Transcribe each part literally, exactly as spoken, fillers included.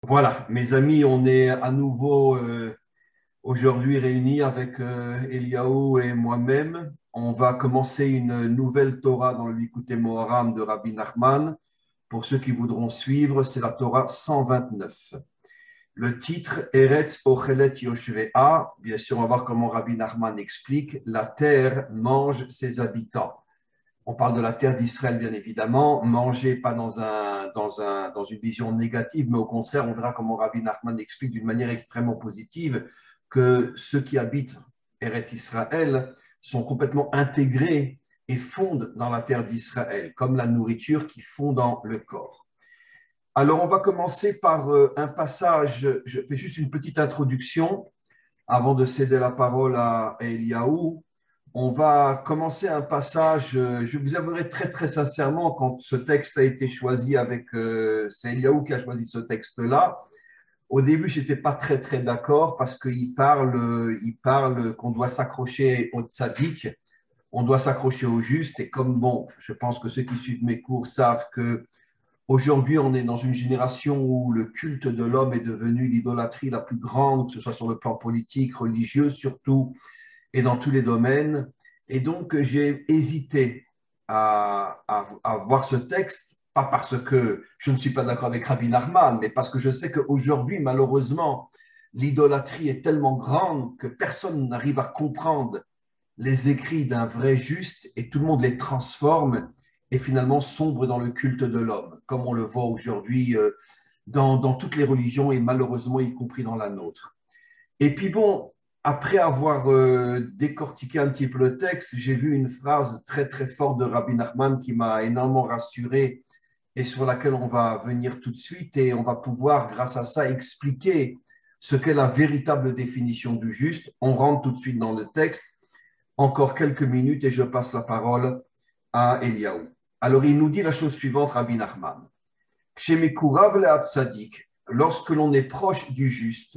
Voilà, mes amis, on est à nouveau euh, aujourd'hui réunis avec euh, Eliaou et moi-même. On va commencer une nouvelle Torah dans le Likutei Moharam de Rabbi Nachman. Pour ceux qui voudront suivre, c'est la Torah cent vingt-neuf. Le titre, Eretz Ochelet Yoshvea. Bien sûr, on va voir comment Rabbi Nachman explique. La terre mange ses habitants. On parle de la terre d'Israël, bien évidemment, manger pas dans, un, dans, un, dans une vision négative, mais au contraire, on verra comment Rabbi Nachman explique d'une manière extrêmement positive que ceux qui habitent Eretz Israël sont complètement intégrés et fondent dans la terre d'Israël, comme la nourriture qui fond dans le corps. Alors, on va commencer par un passage, je fais juste une petite introduction avant de céder la parole à Eliaou. On va commencer un passage, je vous avouerai très très sincèrement, quand ce texte a été choisi avec, euh, c'est Eliaou qui a choisi ce texte-là, au début je n'étais pas très très d'accord parce qu'il parle, il parle qu'on doit s'accrocher au tzaddik, on doit s'accrocher au juste, et comme bon, je pense que ceux qui suivent mes cours savent que aujourd'hui on est dans une génération où le culte de l'homme est devenu l'idolâtrie la plus grande, que ce soit sur le plan politique, religieux surtout, et dans tous les domaines. Et donc, j'ai hésité à, à, à voir ce texte, pas parce que je ne suis pas d'accord avec Rabbi Nachman, mais parce que je sais qu'aujourd'hui, malheureusement, l'idolâtrie est tellement grande que personne n'arrive à comprendre les écrits d'un vrai juste et tout le monde les transforme et finalement sombre dans le culte de l'homme, comme on le voit aujourd'hui dans, dans toutes les religions et malheureusement y compris dans la nôtre. Et puis bon, après avoir euh, décortiqué un petit peu le texte, j'ai vu une phrase très très forte de Rabbi Nachman qui m'a énormément rassuré et sur laquelle on va venir tout de suite et on va pouvoir, grâce à ça, expliquer ce qu'est la véritable définition du juste. On rentre tout de suite dans le texte. Encore quelques minutes et je passe la parole à Eliaou. Alors il nous dit la chose suivante, Rabbi Nachman. Shemekurav le'at tzadik, lorsque l'on est proche du juste,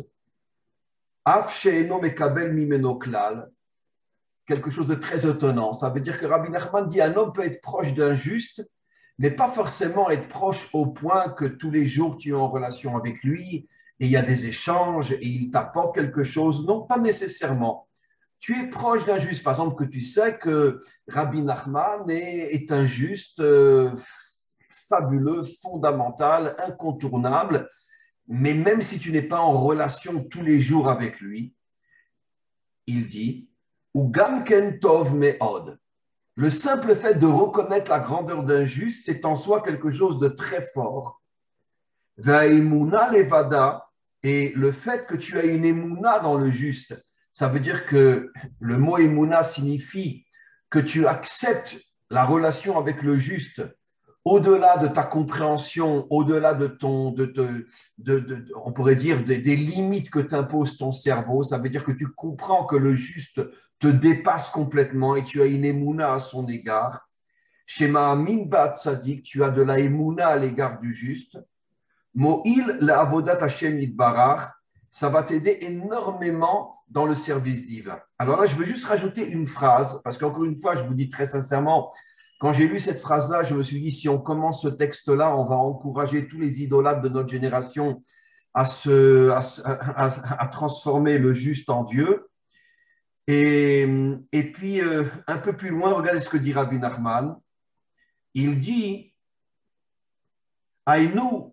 quelque chose de très étonnant. Ça veut dire que Rabbi Nachman dit un homme peut être proche d'un juste, mais pas forcément être proche au point que tous les jours tu es en relation avec lui et il y a des échanges et il t'apporte quelque chose. Non, pas nécessairement. Tu es proche d'un juste. Par exemple, que tu sais que Rabbi Nachman est, est un juste euh, fabuleux, fondamental, incontournable. Mais même si tu n'es pas en relation tous les jours avec lui, il dit, ou gamken tov me'od. Le simple fait de reconnaître la grandeur d'un juste, c'est en soi quelque chose de très fort. Va'emuna levada, et le fait que tu as une émouna dans le juste, ça veut dire que le mot émouna signifie que tu acceptes la relation avec le juste au-delà de ta compréhension, au-delà de ton, de, de, de, de on pourrait dire, des, des limites que t'impose ton cerveau. Ça veut dire que tu comprends que le juste te dépasse complètement et tu as une émouna à son égard. Chez Ma'amin Ba'at Tzadik, tu as de la émouna à l'égard du juste. Mo'il la'avodat Hashem yitbarach, ça va t'aider énormément dans le service divin. Alors là, je veux juste rajouter une phrase, parce qu'encore une fois, je vous dis très sincèrement, quand j'ai lu cette phrase-là, je me suis dit, si on commence ce texte-là, on va encourager tous les idolâtres de notre génération à, se, à, à, à transformer le juste en Dieu. Et, et puis, euh, un peu plus loin, regardez ce que dit Rabbi Nachman. Il dit, Aïnou,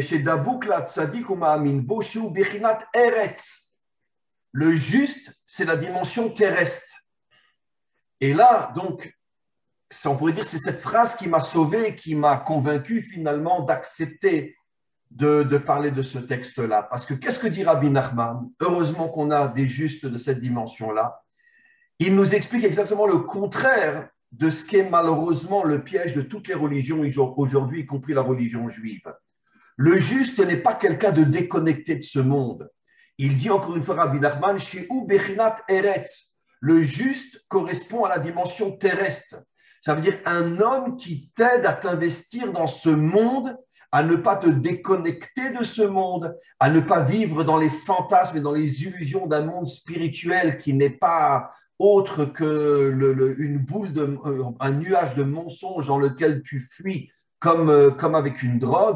le juste, c'est la dimension terrestre. Et là, donc, on pourrait dire que c'est cette phrase qui m'a sauvé, qui m'a convaincu finalement d'accepter de, de parler de ce texte-là. Parce que qu'est-ce que dit Rabbi Nachman? Heureusement qu'on a des justes de cette dimension-là. Il nous explique exactement le contraire de ce qu'est malheureusement le piège de toutes les religions aujourd'hui, y compris la religion juive. Le juste n'est pas quelqu'un de déconnecté de ce monde. Il dit encore une fois Rabbi Nachman, Shehu bechinat eretz. Le juste correspond à la dimension terrestre. Ça veut dire un homme qui t'aide à t'investir dans ce monde, à ne pas te déconnecter de ce monde, à ne pas vivre dans les fantasmes et dans les illusions d'un monde spirituel qui n'est pas autre que le, le, une boule de, un nuage de mensonges dans lequel tu fuis comme, comme avec une drogue.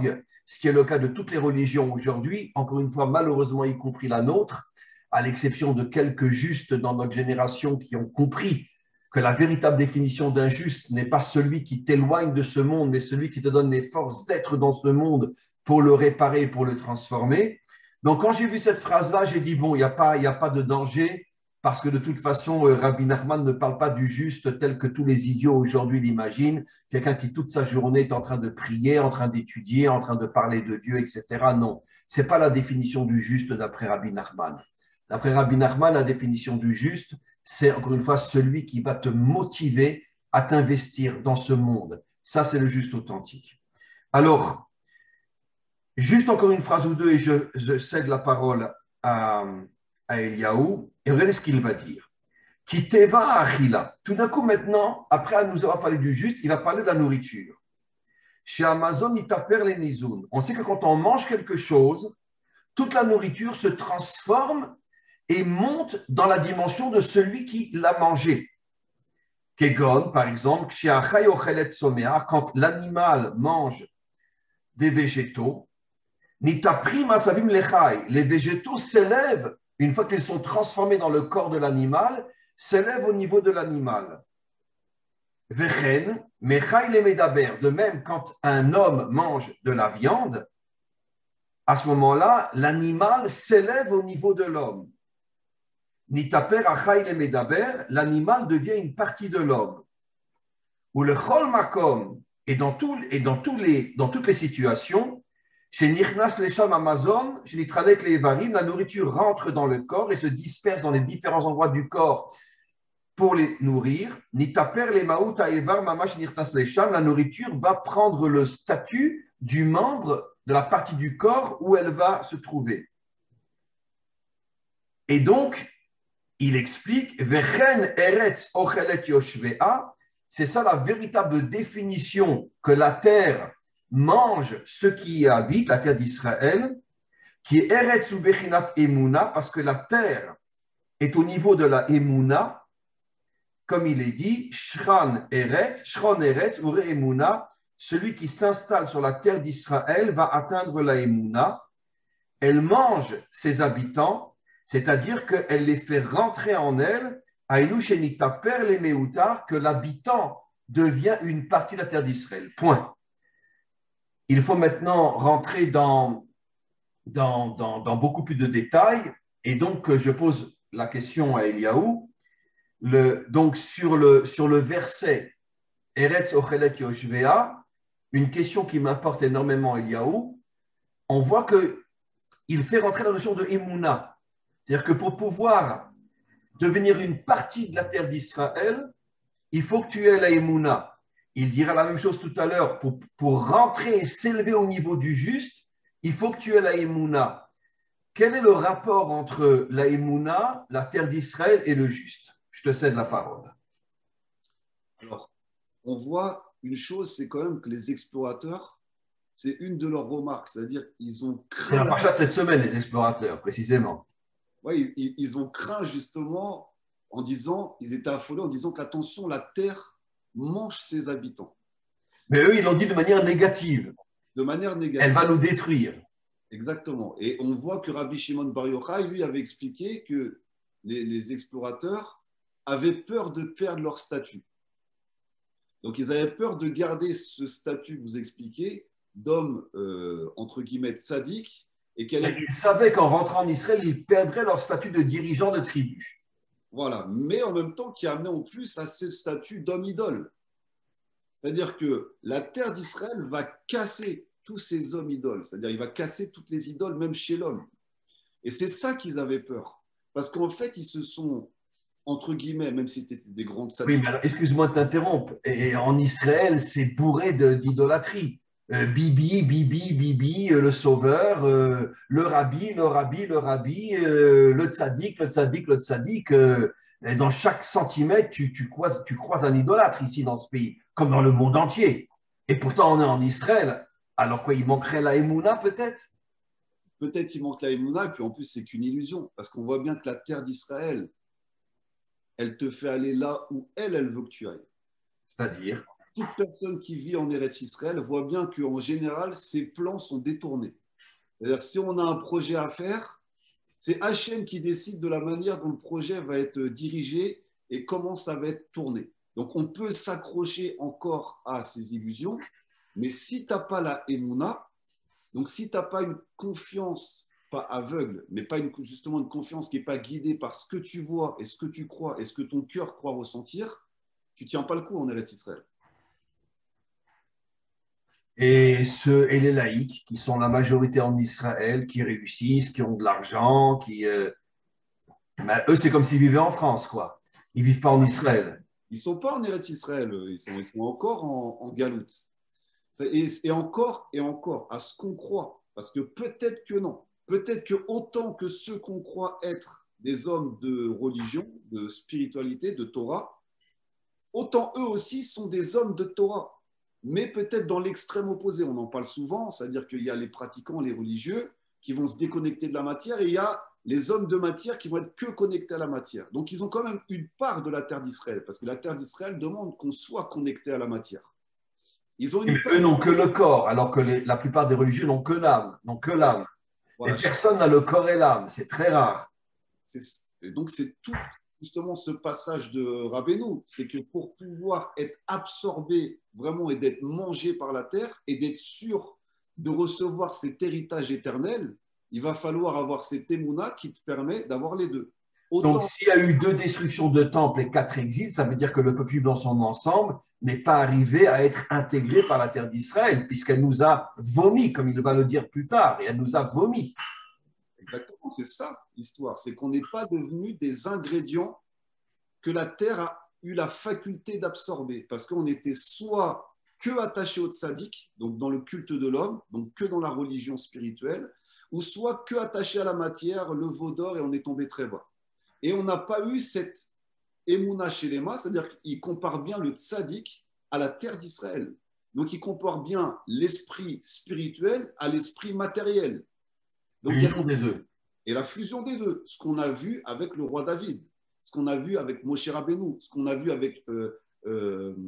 ce qui est le cas de toutes les religions aujourd'hui, encore une fois, malheureusement, y compris la nôtre, à l'exception de quelques justes dans notre génération qui ont compris que la véritable définition d'un juste n'est pas celui qui t'éloigne de ce monde, mais celui qui te donne les forces d'être dans ce monde pour le réparer, pour le transformer. Donc, quand j'ai vu cette phrase-là, j'ai dit, bon, il n'y a pas, il n'y a pas de danger, parce que de toute façon, Rabbi Nachman ne parle pas du juste tel que tous les idiots aujourd'hui l'imaginent, quelqu'un qui toute sa journée est en train de prier, en train d'étudier, en train de parler de Dieu, et cetera. Non, ce n'est pas la définition du juste d'après Rabbi Nachman. D'après Rabbi Nachman, la définition du juste, c'est encore une fois celui qui va te motiver à t'investir dans ce monde. Ça, c'est le juste authentique. Alors, juste encore une phrase ou deux et je, je cède la parole à, à Eliaou. Et regardez ce qu'il va dire. Qui teva achila. Tout d'un coup, maintenant, après nous avoir parlé du juste, il va parler de la nourriture. Chez Amazon, il t'appelle les nizoun. On sait que quand on mange quelque chose, toute la nourriture se transforme et monte dans la dimension de celui qui l'a mangé. Kegon, par exemple, chez Achai ochelet somea, quand l'animal mange des végétaux, Nita prima savim lechai, les végétaux s'élèvent, une fois qu'ils sont transformés dans le corps de l'animal, s'élèvent au niveau de l'animal. Vechen, mechai le medaber, de même quand un homme mange de la viande, à ce moment-là, l'animal s'élève au niveau de l'homme. Nitaper achai le medaber, l'animal devient une partie de l'homme. Ou le chol makom, et dans, tout, et dans, tous les, dans toutes les situations, chez Nirnas Lesham Amazon, chez Nitralek Levarim, la nourriture rentre dans le corps et se disperse dans les différents endroits du corps pour les nourrir. Nitaper les Maout Aevar Mamash Nirnas Lesham, la nourriture va prendre le statut du membre de la partie du corps où elle va se trouver. Et donc, il explique Vechen Eretz Ochelet Yoshvea, c'est ça la véritable définition que la terre mange ce qui y habite, la terre d'Israël, qui est Eretz ou Bechinat Emuna, parce que la terre est au niveau de la Emuna, comme il est dit, Shran Eretz, Shron Eretz, Ure Emuna, celui qui s'installe sur la terre d'Israël va atteindre la Emuna. Elle mange ses habitants, c'est-à-dire qu'elle les fait rentrer en elle, Aïlou Shenita Per le Meuta, que l'habitant devient une partie de la terre d'Israël. Point. Il faut maintenant rentrer dans, dans, dans, dans beaucoup plus de détails. Et donc, je pose la question à Eliaou. Le, donc, sur le, sur le verset Eretz Ochelet Yoshvea, une question qui m'importe énormément, Eliaou, on voit qu'il fait rentrer la notion de Emouna. C'est-à-dire que pour pouvoir devenir une partie de la terre d'Israël, il faut que tu aies la Emouna. Il dira la même chose tout à l'heure. Pour, pour rentrer et s'élever au niveau du juste, il faut que tu aies la Emouna. Quel est le rapport entre la Emouna, la terre d'Israël et le juste? Je te cède la parole. Alors, on voit une chose, c'est quand même que les explorateurs, c'est une de leurs remarques, c'est-à-dire qu'ils ont craint. C'est la paracha de cette semaine, les explorateurs, précisément. Oui, ils, ils ont craint justement en disant, ils étaient affolés en disant qu'attention, la terre mange ses habitants. Mais eux, ils l'ont dit de manière négative. De manière négative. Elle va nous détruire. Exactement. Et on voit que Rabbi Shimon Bar Yochai, lui, avait expliqué que les, les explorateurs avaient peur de perdre leur statut. Donc, ils avaient peur de garder ce statut, vous expliquez, d'homme, euh, entre guillemets, tzaddik. Et qu'elle... Ils savaient qu'en rentrant en Israël, ils perdraient leur statut de dirigeant de tribu. Voilà, mais en même temps qui amenait en plus à ce statut d'homme-idole. C'est-à-dire que la terre d'Israël va casser tous ces hommes-idoles. C'est-à-dire qu'il va casser toutes les idoles, même chez l'homme. Et c'est ça qu'ils avaient peur. Parce qu'en fait, ils se sont, entre guillemets, même si c'était des grandes sadiques. Oui, mais alors, excuse-moi de t'interrompre. Et en Israël, c'est bourré de, d'idolâtrie. Euh, Bibi, Bibi, Bibi, euh, le sauveur, euh, le rabbi, le rabbi, le rabbi, euh, le tzaddik, le tzaddik, le tzaddik. Euh, dans chaque centimètre, tu, tu, croises, tu croises un idolâtre ici dans ce pays, comme dans le monde entier. Et pourtant, on est en Israël. Alors quoi, il manquerait la Emouna peut-être? Peut-être il manque la Emouna, et puis en plus, c'est qu'une illusion. Parce qu'on voit bien que la terre d'Israël, elle te fait aller là où elle, elle veut que tu ailles. C'est-à-dire? toute personne qui vit en Eretz Israël voit bien qu'en général, ses plans sont détournés. C'est-à-dire que si on a un projet à faire, c'est Hachem qui décide de la manière dont le projet va être dirigé et comment ça va être tourné. Donc, on peut s'accrocher encore à ces illusions, mais si tu n'as pas la Emouna, donc si tu n'as pas une confiance, pas aveugle, mais pas une, justement une confiance qui n'est pas guidée par ce que tu vois et ce que tu crois et ce que ton cœur croit ressentir, tu ne tiens pas le coup en Eretz Israël. Et, ceux, et les laïcs, qui sont la majorité en Israël, qui réussissent, qui ont de l'argent, qui, euh, ben, eux, c'est comme s'ils vivaient en France, quoi. Ils ne vivent pas en Israël. Ils ne sont pas en Eretz Israël, ils sont, ils sont encore en, en galoute. Et, et encore et encore, à ce qu'on croit, parce que peut-être que non, peut-être que autant que ceux qu'on croit être des hommes de religion, de spiritualité, de Torah, autant eux aussi sont des hommes de Torah. Mais peut-être dans l'extrême opposé, on en parle souvent, c'est-à-dire qu'il y a les pratiquants, les religieux, qui vont se déconnecter de la matière, et il y a les hommes de matière qui vont être que connectés à la matière. Donc ils ont quand même une part de la terre d'Israël, parce que la terre d'Israël demande qu'on soit connecté à la matière. Ils ont une Mais part... eux n'ont que le corps, alors que les, la plupart des religieux n'ont que l'âme, n'ont que l'âme. Voilà, Et personne n'a le corps et l'âme, c'est très rare. c'est, donc c'est tout justement ce passage de Rabbeinu, c'est que pour pouvoir être absorbé vraiment et d'être mangé par la terre et d'être sûr de recevoir cet héritage éternel, il va falloir avoir cet émouna qui te permet d'avoir les deux. Autant... Donc, s'il y a eu deux destructions de temples et quatre exils, ça veut dire que le peuple juif dans son ensemble n'est pas arrivé à être intégré par la terre d'Israël, puisqu'elle nous a vomi, comme il va le dire plus tard, et elle nous a vomi. Exactement, c'est ça l'histoire, c'est qu'on n'est pas devenus des ingrédients que la terre a eu la faculté d'absorber, parce qu'on était soit que attaché au tzaddik, donc dans le culte de l'homme, donc que dans la religion spirituelle, ou soit que attaché à la matière, le veau d'or, et on est tombé très bas. Et on n'a pas eu cette émouna shelema, c'est-à-dire qu'il compare bien le tzaddik à la terre d'Israël. Donc il compare bien l'esprit spirituel à l'esprit matériel. Donc, la fusion des deux. Et la fusion des deux, ce qu'on a vu avec le roi David, ce qu'on a vu avec Moshe Rabbeinu, ce qu'on a vu avec euh, euh,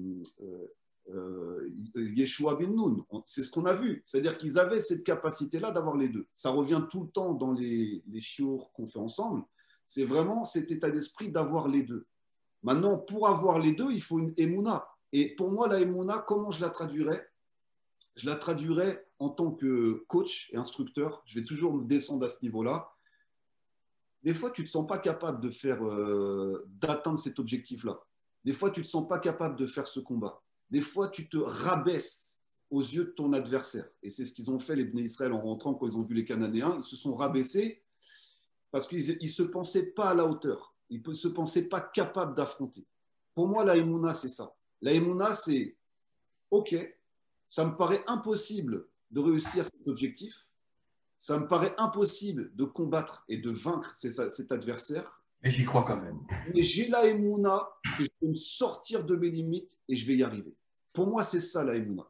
euh, Yeshua ben Nun, c'est ce qu'on a vu. C'est-à-dire qu'ils avaient cette capacité-là d'avoir les deux. Ça revient tout le temps dans les, les shiur qu'on fait ensemble. C'est vraiment cet état d'esprit d'avoir les deux. Maintenant, pour avoir les deux, il faut une émouna. Et pour moi, la émouna, comment je la traduirais? Je la traduirais en tant que coach et instructeur. Je vais toujours me descendre à ce niveau-là. Des fois, tu ne te sens pas capable de faire, euh, d'atteindre cet objectif-là. Des fois, tu ne te sens pas capable de faire ce combat. Des fois, tu te rabaisses aux yeux de ton adversaire. Et c'est ce qu'ils ont fait, les Bnei Israël, en rentrant, quand ils ont vu les Cananéens. Ils se sont rabaissés parce qu'ils ne se pensaient pas à la hauteur. Ils ne se pensaient pas capables d'affronter. Pour moi, la émouna, c'est ça. La émouna, c'est « Ok, ça me paraît impossible de réussir cet objectif. Ça me paraît impossible de combattre et de vaincre cet adversaire. Mais j'y crois quand même. Mais j'ai la émouna que je peux me sortir de mes limites et je vais y arriver. » Pour moi, c'est ça la émouna.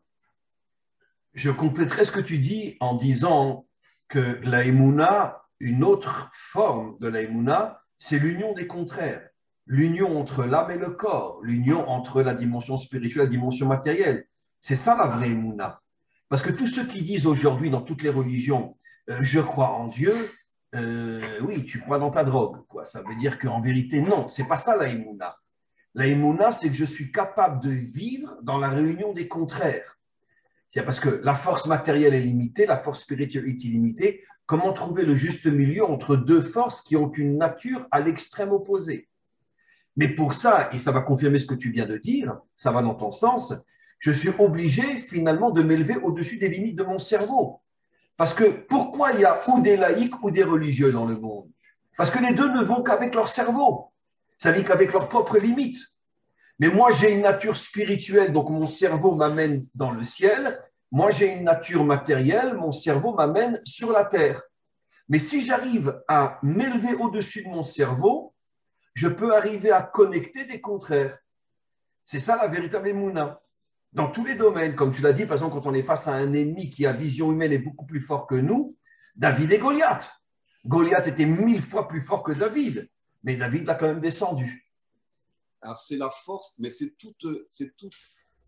Je compléterai ce que tu dis en disant que la émouna, une autre forme de la émouna, c'est l'union des contraires. L'union entre l'âme et le corps, l'union entre la dimension spirituelle et la dimension matérielle. C'est ça la vraie émouna. Parce que tous ceux qui disent aujourd'hui dans toutes les religions euh, « je crois en Dieu euh, », oui, tu crois dans ta drogue, quoi. Ça veut dire qu'en vérité, non, c'est pas ça la émouna. La émouna, c'est que je suis capable de vivre dans la réunion des contraires. C'est parce que la force matérielle est limitée, la force spirituelle est illimitée. Comment trouver le juste milieu entre deux forces qui ont une nature à l'extrême opposé? Mais pour ça, et ça va confirmer ce que tu viens de dire, ça va dans ton sens, je suis obligé finalement de m'élever au-dessus des limites de mon cerveau. Parce que pourquoi il y a ou des laïcs ou des religieux dans le monde? Parce que les deux ne vont qu'avec leur cerveau. Ça vit qu'avec leurs propres limites. Mais moi, j'ai une nature spirituelle, donc mon cerveau m'amène dans le ciel. Moi, j'ai une nature matérielle, mon cerveau m'amène sur la terre. Mais si j'arrive à m'élever au-dessus de mon cerveau, je peux arriver à connecter des contraires. C'est ça la véritable émouna. Dans tous les domaines, comme tu l'as dit, par exemple, quand on est face à un ennemi qui a vision humaine et beaucoup plus fort que nous, David et Goliath. Goliath était mille fois plus fort que David, mais David l'a quand même descendu. Alors, c'est la force, mais c'est toute, c'est toute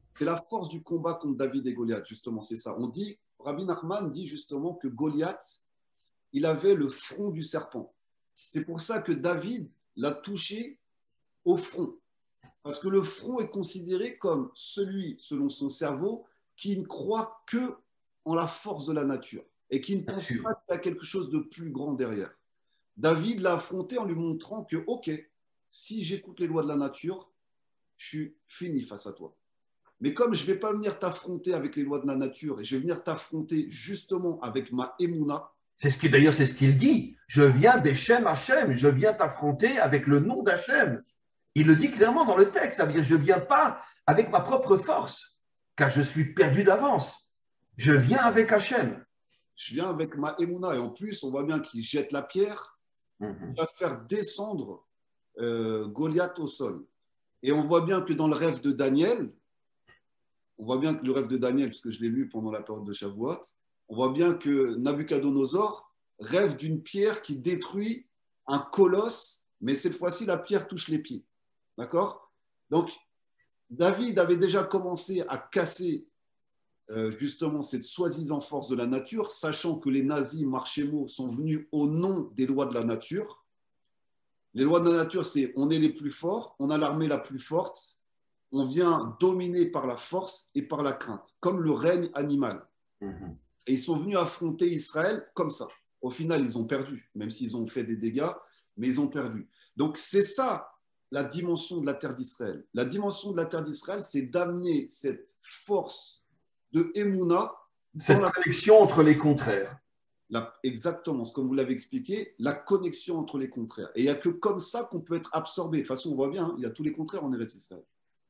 C'est la force du combat contre David et Goliath, justement, c'est ça. On dit, Rabbi Nachman dit justement que Goliath, il avait le front du serpent. C'est pour ça que David l'a touché au front. Parce que le front est considéré comme celui, selon son cerveau, qui ne croit que en la force de la nature et qui ne pense pas qu'il y a quelque chose de plus grand derrière. David l'a affronté en lui montrant que, ok, si j'écoute les lois de la nature, je suis fini face à toi. Mais comme je ne vais pas venir t'affronter avec les lois de la nature et je vais venir t'affronter justement avec ma émouna. C'est ce qui, d'ailleurs, c'est ce qu'il dit. Je viens d'Hachem Hachem, je viens t'affronter avec le nom d'Hachem. Il le dit clairement dans le texte, ça veut dire je ne viens pas avec ma propre force, car je suis perdu d'avance. Je viens avec Hachem. Je viens avec ma émouna. Et en plus, on voit bien qu'il jette la pierre, Mm-hmm. il va faire descendre euh, Goliath au sol. Et on voit bien que dans le rêve de Daniel, on voit bien que le rêve de Daniel, parce que je l'ai lu pendant la période de Shavuot, on voit bien que Nabuchodonosor rêve d'une pierre qui détruit un colosse, mais cette fois-ci, la pierre touche les pieds. D'accord? Donc, David avait déjà commencé à casser euh, justement cette soi-disant force de la nature, sachant que les nazis marchémo sont venus au nom des lois de la nature. Les lois de la nature, c'est on est les plus forts, on a l'armée la plus forte, on vient dominer par la force et par la crainte, comme le règne animal. Mm-hmm. Et ils sont venus affronter Israël comme ça. Au final, ils ont perdu, même s'ils ont fait des dégâts, mais ils ont perdu. Donc, c'est ça la dimension de la terre d'Israël. La dimension de la terre d'Israël, c'est d'amener cette force de Emouna. Cette la... connexion entre les contraires. La, exactement, comme vous l'avez expliqué, la connexion entre les contraires. Et il n'y a que comme ça qu'on peut être absorbé. De toute façon, on voit bien, hein, il y a tous les contraires en Eretz Israël.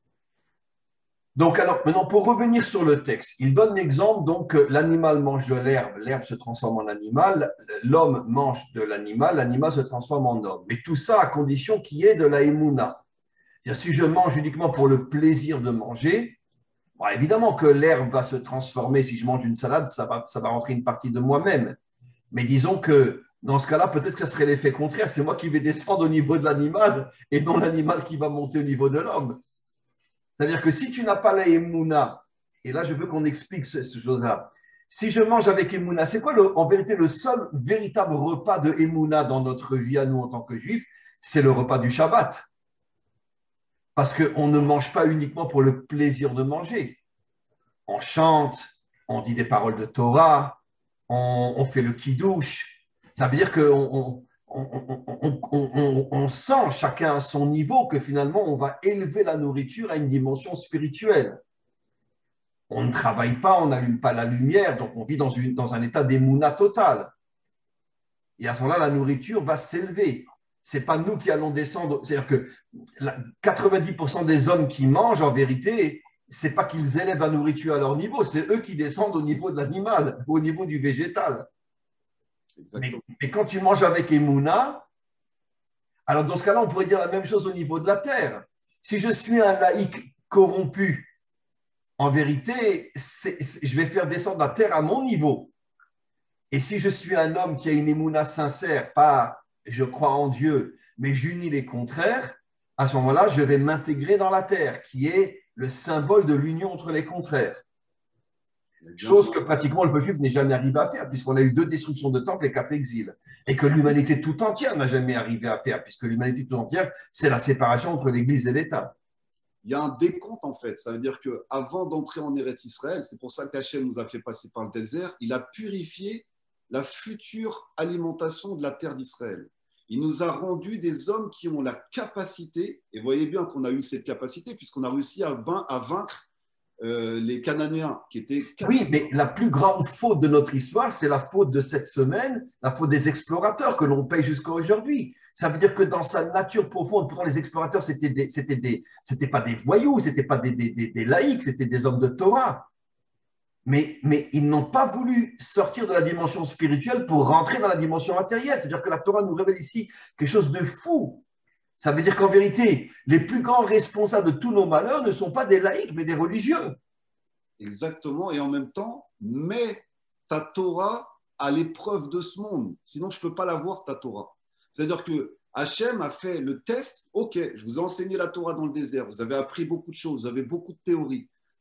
Donc, alors, maintenant, pour revenir sur le texte, il donne l'exemple, donc, l'animal mange de l'herbe, l'herbe se transforme en animal, l'homme mange de l'animal, l'animal se transforme en homme. Mais tout ça à condition qu'il y ait de la émouna. C'est-à-dire, si je mange uniquement pour le plaisir de manger, bon, évidemment que l'herbe va se transformer. Si je mange une salade, ça va, ça va rentrer une partie de moi-même. Mais disons que dans ce cas-là, peut-être que ce serait l'effet contraire. C'est moi qui vais descendre au niveau de l'animal et non l'animal qui va monter au niveau de l'homme. C'est-à-dire que si tu n'as pas la émouna, et là je veux qu'on explique ce, ce chose-là, si je mange avec émouna, c'est quoi le, en vérité le seul véritable repas de émouna dans notre vie à nous en tant que juifs? C'est le repas du Shabbat. Parce qu'on ne mange pas uniquement pour le plaisir de manger. On chante, on dit des paroles de Torah, on, on fait le kiddush. Ça veut dire qu'on on, on, on, on, on sent chacun à son niveau que finalement on va élever la nourriture à une dimension spirituelle. On ne travaille pas, on n'allume pas la lumière, donc on vit dans, une, dans un état d'émouna total. Et à ce moment-là, la nourriture va s'élever. Ce n'est pas nous qui allons descendre. C'est-à-dire que quatre-vingt-dix pour cent des hommes qui mangent, en vérité, ce n'est pas qu'ils élèvent la nourriture à leur niveau, c'est eux qui descendent au niveau de l'animal, au niveau du végétal. Mais, mais quand tu manges avec émouna, alors dans ce cas-là, on pourrait dire la même chose au niveau de la terre. Si je suis un laïc corrompu, en vérité, c'est, c'est, je vais faire descendre la terre à mon niveau. Et si je suis un homme qui a une émouna sincère, pas je crois en Dieu, mais j'unis les contraires, à ce moment-là, je vais m'intégrer dans la terre, qui est le symbole de l'union entre les contraires. Chose que pratiquement le peuple juif n'est jamais arrivé à faire, puisqu'on a eu deux destructions de temples et quatre exils. Et que l'humanité tout entière n'a jamais arrivé à faire, puisque l'humanité tout entière, c'est la séparation entre l'Église et l'État. Il y a un décompte en fait. Ça veut dire qu'avant d'entrer en Eretz Israël, c'est pour ça qu'Hachem nous a fait passer par le désert, il a purifié la future alimentation de la terre d'Israël. Il nous a rendu des hommes qui ont la capacité, et voyez bien qu'on a eu cette capacité, puisqu'on a réussi à, à vaincre Euh, les Cananéens qui étaient… Oui, mais la plus grande faute de notre histoire, c'est la faute de cette semaine, la faute des explorateurs que l'on paye jusqu'à aujourd'hui. Ça veut dire que dans sa nature profonde, pourtant les explorateurs, c'était des, c'était des, c'était pas des voyous, c'était pas des, des, des, des laïcs, c'était des hommes de Torah. Mais, mais ils n'ont pas voulu sortir de la dimension spirituelle pour rentrer dans la dimension matérielle. C'est-à-dire que la Torah nous révèle ici quelque chose de fou. Ça veut dire qu'en vérité, les plus grands responsables de tous nos malheurs ne sont pas des laïcs, mais des religieux. Exactement. Et en même temps, mets ta Torah à l'épreuve de ce monde. Sinon, je ne peux pas l'avoir, ta Torah. C'est-à-dire que Hachem a fait le test. OK, je vous ai enseigné la Torah dans le désert. Vous avez appris beaucoup de choses. Vous avez beaucoup de théories.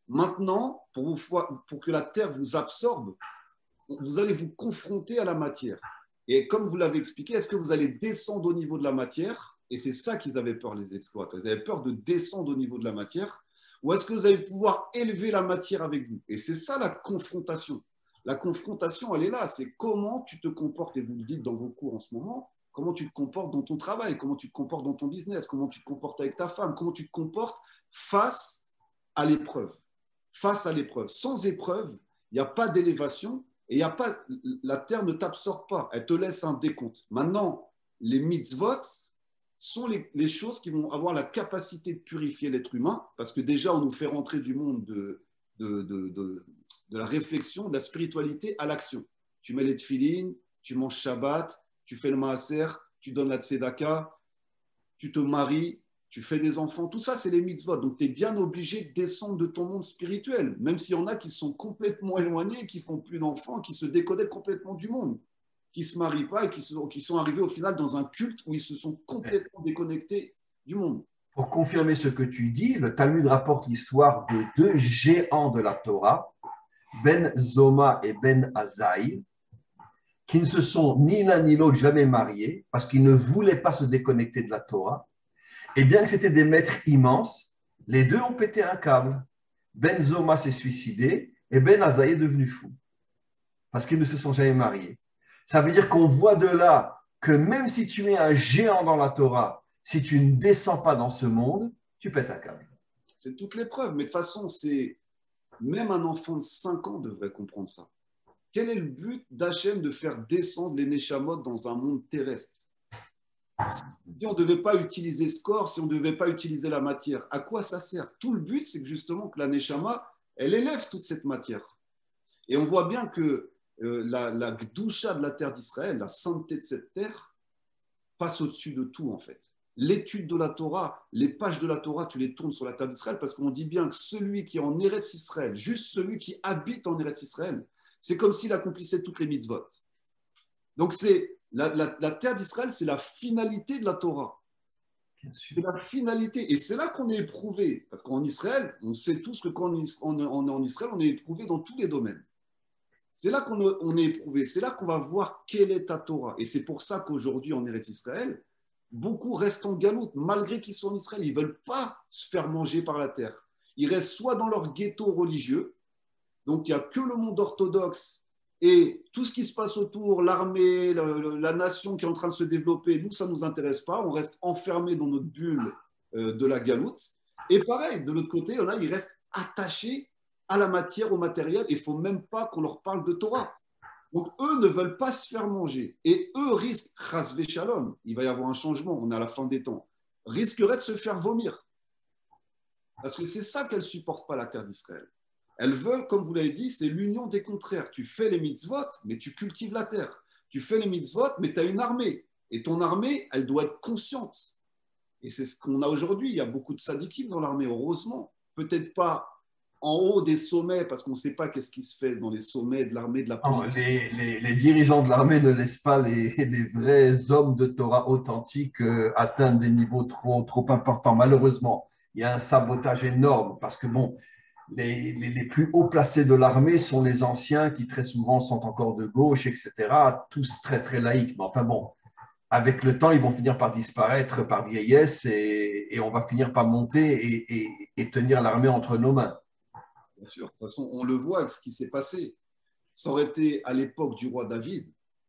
Maintenant, pour, vous, pour que la terre vous absorbe, vous allez vous confronter à la matière. Et comme vous l'avez expliqué, est-ce que vous allez descendre au niveau de la matière? Et c'est ça qu'ils avaient peur, les explorateurs. Ils avaient peur de descendre au niveau de la matière. Ou est-ce que vous allez pouvoir élever la matière avec vous? Et c'est ça la confrontation. La confrontation, elle est là. C'est comment tu te comportes, et vous le dites dans vos cours en ce moment, comment tu te comportes dans ton travail, comment tu te comportes dans ton business, comment tu te comportes avec ta femme, comment tu te comportes face à l'épreuve. Face à l'épreuve. Sans épreuve, il n'y a pas d'élévation et y a pas, la terre ne t'absorbe pas. Elle te laisse un décompte. Maintenant, les mitzvot sont les, les choses qui vont avoir la capacité de purifier l'être humain, parce que déjà, on nous fait rentrer du monde de, de, de, de, de la réflexion, de la spiritualité à l'action. Tu mets les tefilines, tu manges Shabbat, tu fais le maaser, tu donnes la tzedaka, tu te maries, tu fais des enfants. Tout ça, c'est les mitzvot. Donc, tu es bien obligé de descendre de ton monde spirituel, même s'il y en a qui sont complètement éloignés, qui font plus d'enfants, qui se déconnectent complètement du monde, qui ne se marient pas et qui sont, qui sont arrivés au final dans un culte où ils se sont complètement déconnectés du monde. Pour confirmer ce que tu dis, le Talmud rapporte l'histoire de deux géants de la Torah, Ben Zoma et Ben Azaï, qui ne se sont ni l'un ni l'autre jamais mariés parce qu'ils ne voulaient pas se déconnecter de la Torah. Et bien que c'était des maîtres immenses, les deux ont pété un câble. Ben Zoma s'est suicidé et Ben Azaï est devenu fou parce qu'ils ne se sont jamais mariés. Ça veut dire qu'on voit de là que même si tu es un géant dans la Torah, si tu ne descends pas dans ce monde, tu pètes un câble. C'est toute l'épreuve, mais de toute façon, c'est même un enfant de cinq ans devrait comprendre ça. Quel est le but d'Hachem de faire descendre les Neshamot dans un monde terrestre? Si on ne devait pas utiliser ce corps, si on ne devait pas utiliser la matière, à quoi ça sert? Tout le but, c'est que justement que la Neshama, elle élève toute cette matière. Et on voit bien que euh, la, la Gdusha de la terre d'Israël, la sainteté de cette terre, passe au-dessus de tout en fait. L'étude de la Torah, les pages de la Torah, tu les tournes sur la terre d'Israël parce qu'on dit bien que celui qui est en Eretz Israël, juste celui qui habite en Eretz Israël, c'est comme s'il accomplissait toutes les mitzvot. Donc c'est la, la, la terre d'Israël, c'est la finalité de la Torah. C'est la finalité. Et c'est là qu'on est éprouvé. Parce qu'en Israël, on sait tous que quand on est en Israël, on est éprouvé dans tous les domaines. C'est là qu'on on est éprouvé. C'est là qu'on va voir quelle est ta Torah. Et c'est pour ça qu'aujourd'hui, en Eretz Israël, beaucoup restent en galoute, malgré qu'ils sont en Israël. Ils ne veulent pas se faire manger par la terre. Ils restent soit dans leur ghetto religieux, donc il n'y a que le monde orthodoxe et tout ce qui se passe autour, l'armée, la, la nation qui est en train de se développer, nous, ça ne nous intéresse pas. On reste enfermé dans notre bulle euh, de la galoute. Et pareil, de l'autre côté, il y en a, ils restent attachés à la matière, au matériel. Il ne faut même pas qu'on leur parle de Torah. Donc, eux ne veulent pas se faire manger. Et eux risquent, chas v'shalom, il va y avoir un changement, on est à la fin des temps, risqueraient de se faire vomir. Parce que c'est ça qu'elles ne supportent pas, la terre d'Israël. Elles veulent, comme vous l'avez dit, c'est l'union des contraires. Tu fais les mitzvot, mais tu cultives la terre. Tu fais les mitzvot, mais tu as une armée. Et ton armée, elle doit être consciente. Et c'est ce qu'on a aujourd'hui. Il y a beaucoup de sadikim dans l'armée, heureusement. Peut-être pas en haut des sommets, parce qu'on ne sait pas qu'est-ce qui se fait dans les sommets de l'armée, de la police. Non, les, les, les dirigeants de l'armée ne laissent pas les, les vrais hommes de Torah authentiques euh, atteindre des niveaux trop, trop importants. Malheureusement, il y a un sabotage énorme parce que, bon, Les, les, les plus hauts placés de l'armée sont les anciens qui très souvent sont encore de gauche, et cetera, tous très très laïcs. Mais enfin bon, avec le temps, ils vont finir par disparaître par vieillesse et, et on va finir par monter et, et, et tenir l'armée entre nos mains. Bien sûr, de toute façon, on le voit avec ce qui s'est passé. Ça aurait été à l'époque du roi David,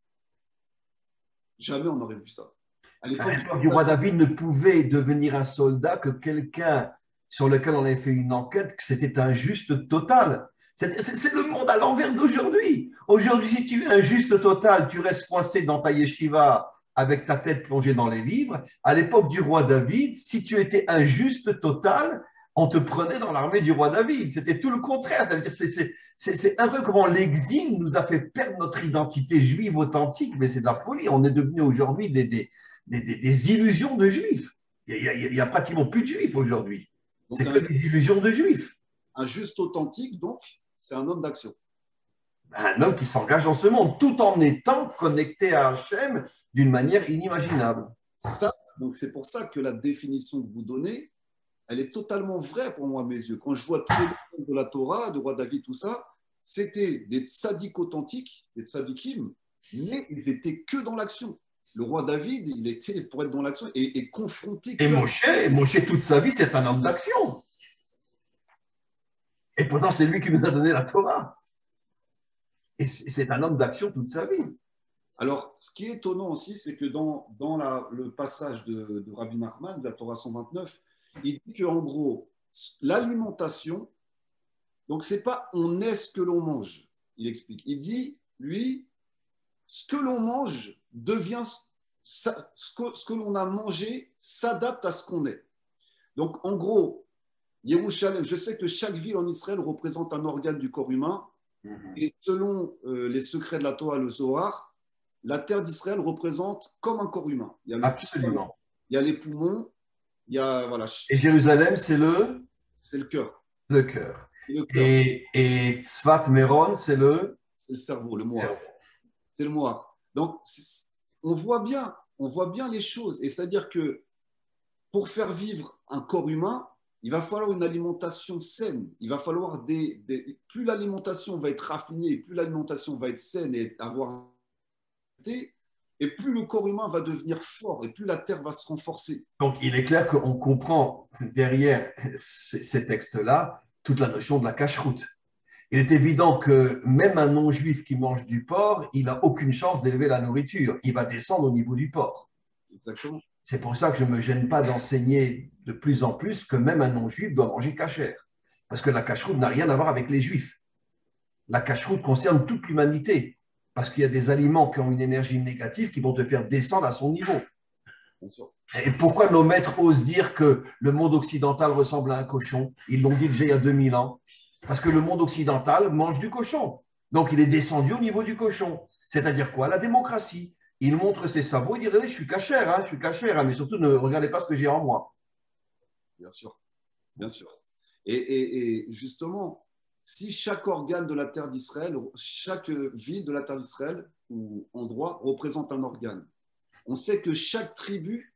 jamais on n'aurait vu ça. À l'époque du roi David ne pouvait devenir un soldat que quelqu'un sur lequel on avait fait une enquête, que c'était un juste total. C'est, c'est, c'est le monde à l'envers d'aujourd'hui. Aujourd'hui, si tu es un juste total, tu restes coincé dans ta yeshiva avec ta tête plongée dans les livres. À l'époque du roi David, si tu étais un juste total, on te prenait dans l'armée du roi David. C'était tout le contraire. Ça veut dire, c'est, c'est, c'est, c'est un peu comment l'exil nous a fait perdre notre identité juive authentique, mais c'est de la folie. On est devenu aujourd'hui des, des, des, des, des illusions de juifs. Il n'y a, a, a pratiquement plus de juifs aujourd'hui. C'est que des illusions de juifs. Un juste authentique, donc, c'est un homme d'action. Un homme qui s'engage dans ce monde, tout en étant connecté à Hachem d'une manière inimaginable. Ça, donc c'est pour ça que la définition que vous donnez, elle est totalement vraie pour moi à mes yeux. Quand je vois tous les livres de la Torah, de roi David, tout ça, c'était des tzaddik authentiques, des tzaddikim, mais ils étaient que dans l'action. Le roi David, il était pour être dans l'action et, et confronté. Et Moshe, Moshe, toute sa vie, c'est un homme d'action. Et pourtant, c'est lui qui nous a donné la Torah. Et c'est un homme d'action toute sa vie. Alors, ce qui est étonnant aussi, c'est que dans, dans la, le passage de, de Rabbi Nachman, de la Torah cent vingt-neuf, il dit qu'en gros, l'alimentation, donc c'est pas on est ce que l'on mange, il explique. Il dit, lui, ce que l'on mange devient, ce que, ce que l'on a mangé s'adapte à ce qu'on est. Donc, en gros, Yerushalem, je sais que chaque ville en Israël représente un organe du corps humain, mm-hmm. et selon euh, les secrets de la Torah, le Zohar, la terre d'Israël représente comme un corps humain. Il y a le Absolument. Poumon, il y a les poumons, il y a voilà. Et Jérusalem, c'est le. C'est le cœur. Le cœur. Et, et Tzvat Meron, c'est le. C'est le cerveau, le moire. C'est le moire. Donc, on voit bien, on voit bien les choses. Et c'est-à-dire que pour faire vivre un corps humain, il va falloir une alimentation saine. Il va falloir des, des plus l'alimentation va être raffinée, plus l'alimentation va être saine et avoir et plus le corps humain va devenir fort et plus la terre va se renforcer. Donc, il est clair qu'on comprend derrière ces textes-là toute la notion de la cache-route. Il est évident que même un non-juif qui mange du porc, il n'a aucune chance d'élever la nourriture. Il va descendre au niveau du porc. Exactement. C'est pour ça que je ne me gêne pas d'enseigner de plus en plus que même un non-juif doit manger cachère. Parce que la cache-route n'a rien à voir avec les juifs. La cache-route concerne toute l'humanité. Parce qu'il y a des aliments qui ont une énergie négative qui vont te faire descendre à son niveau. Et pourquoi nos maîtres osent dire que le monde occidental ressemble à un cochon? Ils l'ont dit déjà il y a deux mille ans. Parce que le monde occidental mange du cochon. Donc il est descendu au niveau du cochon. C'est-à-dire quoi? La démocratie. Il montre ses sabots, il dit, je suis cachère, hein, je suis cachère, hein, mais surtout ne regardez pas ce que j'ai en moi. Bien sûr, bien sûr. Et, et, et justement, si chaque organe de la terre d'Israël, chaque ville de la terre d'Israël ou endroit représente un organe, on sait que chaque tribu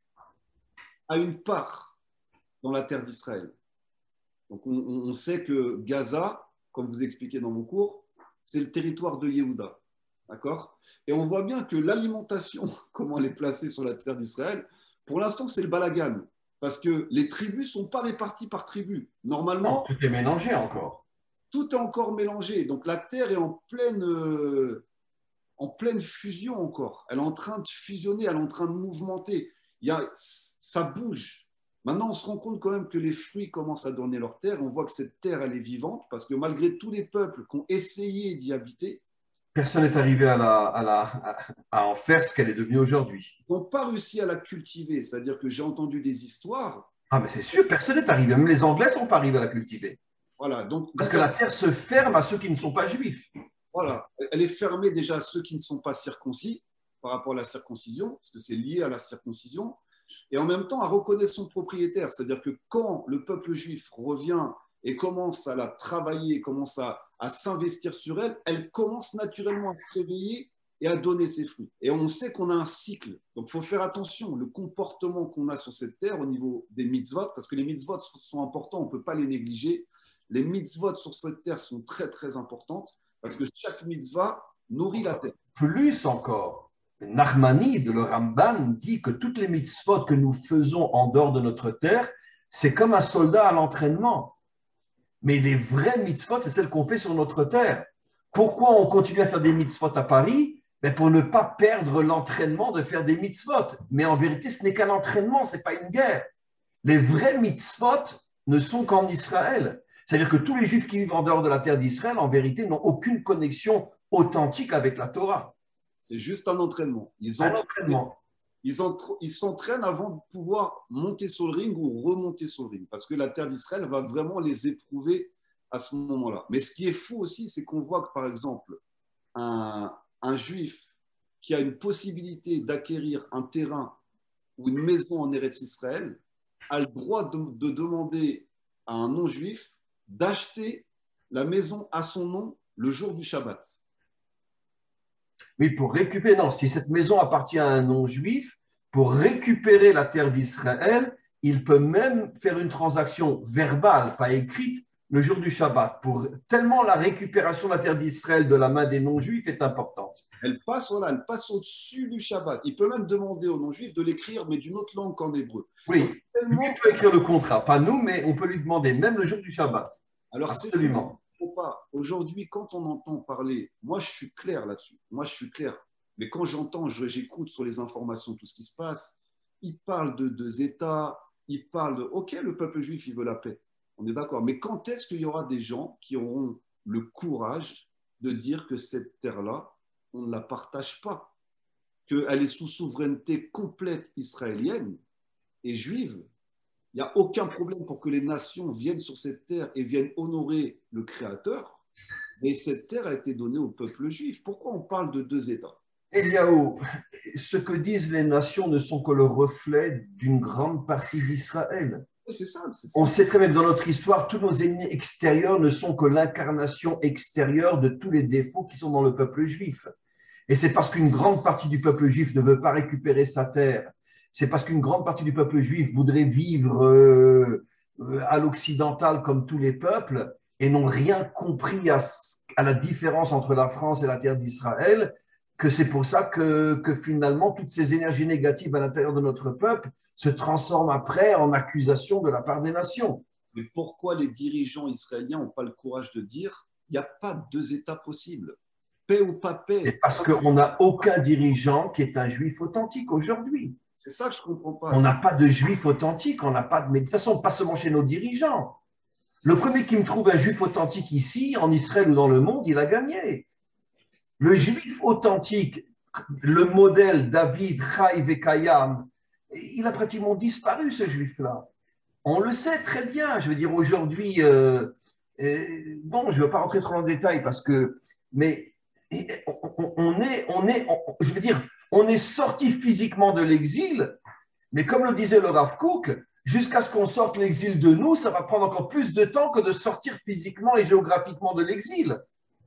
a une part dans la terre d'Israël. Donc on, on sait que Gaza, comme vous expliquez dans vos cours, c'est le territoire de Yehuda. D'accord? Et on voit bien que l'alimentation, comment elle est placée sur la terre d'Israël, pour l'instant c'est le balagan. Parce que les tribus ne sont pas réparties par tribu. Normalement, non, tout est mélangé encore. Tout est encore mélangé. Donc la Terre est en pleine, euh, en pleine fusion encore. Elle est en train de fusionner, elle est en train de mouvementer. Il y a, ça bouge. Maintenant, on se rend compte quand même que les fruits commencent à donner leur terre. On voit que cette terre, elle est vivante parce que malgré tous les peuples qui ont essayé d'y habiter, personne n'est arrivé à, la, à, la, à en faire ce qu'elle est devenue aujourd'hui. Ils n'ont pas réussi à la cultiver. C'est-à-dire que j'ai entendu des histoires. Ah, mais c'est sûr, personne n'est arrivé. Même les Anglais ne sont pas arrivés à la cultiver. Voilà, donc, Parce que la terre se ferme à ceux qui ne sont pas juifs. Voilà, elle est fermée déjà à ceux qui ne sont pas circoncis par rapport à la circoncision, parce que c'est lié à la circoncision, et en même temps à reconnaître son propriétaire. C'est-à-dire que quand le peuple juif revient et commence à la travailler, commence à, à s'investir sur elle, elle commence naturellement à se réveiller et à donner ses fruits. Et on sait qu'on a un cycle. Donc il faut faire attention, le comportement qu'on a sur cette terre au niveau des mitzvot, parce que les mitzvot sont importants, on ne peut pas les négliger. Les mitzvot sur cette terre sont très, très importantes parce que chaque mitzvah nourrit la terre. Plus encore, Nachmanide, le Ramban, dit que toutes les mitzvot que nous faisons en dehors de notre terre, c'est comme un soldat à l'entraînement. Mais les vraies mitzvot, c'est celles qu'on fait sur notre terre. Pourquoi on continue à faire des mitzvot à Paris? Ben pour ne pas perdre l'entraînement de faire des mitzvot. Mais en vérité, ce n'est qu'un entraînement, ce n'est pas une guerre. Les vraies mitzvot ne sont qu'en Israël. C'est-à-dire que tous les Juifs qui vivent en dehors de la terre d'Israël, en vérité, n'ont aucune connexion authentique avec la Torah. C'est juste un entraînement. Ils un entraînement. Ils, entre, ils s'entraînent avant de pouvoir monter sur le ring ou remonter sur le ring. Parce que la terre d'Israël va vraiment les éprouver à ce moment-là. Mais ce qui est fou aussi, c'est qu'on voit que, par exemple, un, un Juif qui a une possibilité d'acquérir un terrain ou une maison en Eretz Israël a le droit de, de demander à un non-juif d'acheter la maison à son nom le jour du Shabbat. Oui, pour récupérer, non, si cette maison appartient à un non-juif, pour récupérer la terre d'Israël, il peut même faire une transaction verbale, pas écrite, le jour du Shabbat, pour tellement la récupération de la terre d'Israël de la main des non-juifs est importante. Elle passe, voilà, elle passe au-dessus du Shabbat. Il peut même demander aux non-juifs de l'écrire, mais d'une autre langue qu'en hébreu. Oui, Donc, tellement... lui peut écrire le contrat, pas nous, mais on peut lui demander, même le jour du Shabbat. Alors, absolument. Pas. Aujourd'hui, quand on entend parler, moi je suis clair là-dessus, moi je suis clair, mais quand j'entends, j'écoute sur les informations tout ce qui se passe, ils parlent de deux États, ils parlent de, ok, le peuple juif, il veut la paix, on est d'accord, mais quand est-ce qu'il y aura des gens qui auront le courage de dire que cette terre-là, on ne la partage pas, qu'elle est sous souveraineté complète israélienne et juive? Il n'y a aucun problème pour que les nations viennent sur cette terre et viennent honorer le Créateur. Mais cette terre a été donnée au peuple juif. Pourquoi on parle de deux États? Eliaou, ce que disent les nations ne sont que le reflet d'une grande partie d'Israël. C'est ça, c'est ça. On sait très bien que dans notre histoire, tous nos ennemis extérieurs ne sont que l'incarnation extérieure de tous les défauts qui sont dans le peuple juif. Et c'est parce qu'une grande partie du peuple juif ne veut pas récupérer sa terre. C'est parce qu'une grande partie du peuple juif voudrait vivre euh, à l'occidental comme tous les peuples et n'ont rien compris à, à la différence entre la France et la terre d'Israël, que c'est pour ça que, que finalement toutes ces énergies négatives à l'intérieur de notre peuple se transforment après en accusations de la part des nations. Mais pourquoi les dirigeants israéliens n'ont pas le courage de dire il n'y a pas deux États possibles? Paix ou pas paix? Et parce qu'on n'a aucun dirigeant qui est un juif authentique aujourd'hui. C'est ça que je ne comprends pas. On n'a pas de juif authentique, on n'a pas de... Mais de toute façon, pas seulement chez nos dirigeants. Le premier qui me trouve un juif authentique ici, en Israël ou dans le monde, il a gagné. Le juif authentique, le modèle David, Chai Vekayam, il a pratiquement disparu, ce juif-là. On le sait très bien. Je veux dire, aujourd'hui, euh, euh, bon, je ne veux pas rentrer trop dans le détail parce que... Mais on, on est, on est on, je veux dire, on est sorti physiquement de l'exil, mais comme le disait le Rav Kook, jusqu'à ce qu'on sorte l'exil de nous, ça va prendre encore plus de temps que de sortir physiquement et géographiquement de l'exil.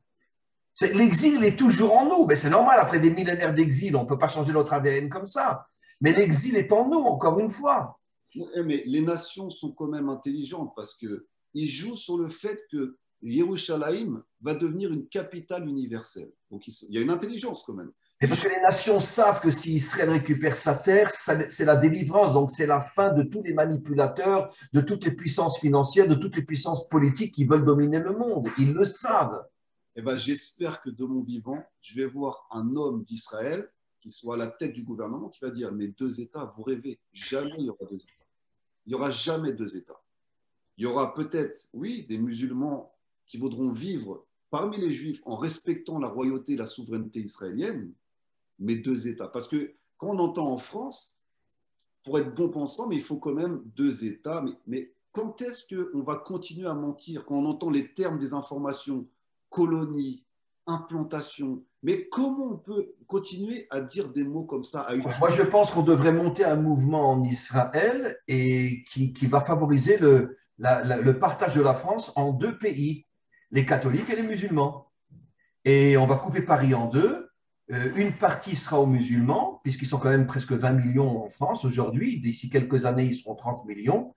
L'exil est toujours en nous, mais c'est normal, après des millénaires d'exil, on ne peut pas changer notre A D N comme ça. Mais l'exil est en nous, encore une fois. Mais les nations sont quand même intelligentes parce qu'ils jouent sur le fait que Yerushalayim va devenir une capitale universelle. Donc il y a une intelligence quand même. Et parce que les nations savent que si Israël récupère sa terre, c'est la délivrance, donc c'est la fin de tous les manipulateurs, de toutes les puissances financières, de toutes les puissances politiques qui veulent dominer le monde. Ils le savent. Eh ben, j'espère que de mon vivant, je vais voir un homme d'Israël qui soit à la tête du gouvernement qui va dire, mais deux États, vous rêvez, jamais il y aura deux États. Il n'y aura jamais deux États. Il y aura peut-être, oui, des musulmans qui voudront vivre parmi les Juifs en respectant la royauté et la souveraineté israélienne, mais deux États. Parce que quand on entend en France, pour être bon pensant, mais il faut quand même deux États. Mais, mais quand est-ce qu'on va continuer à mentir quand on entend les termes des informations, colonie, implantation? Mais comment on peut continuer à dire des mots comme ça à Moi, je pense qu'on devrait monter un mouvement en Israël et qui, qui va favoriser le, la, la, le partage de la France en deux pays, les catholiques et les musulmans. Et on va couper Paris en deux. Une partie sera aux musulmans, puisqu'ils sont quand même presque vingt millions en France aujourd'hui. D'ici quelques années, ils seront trente millions.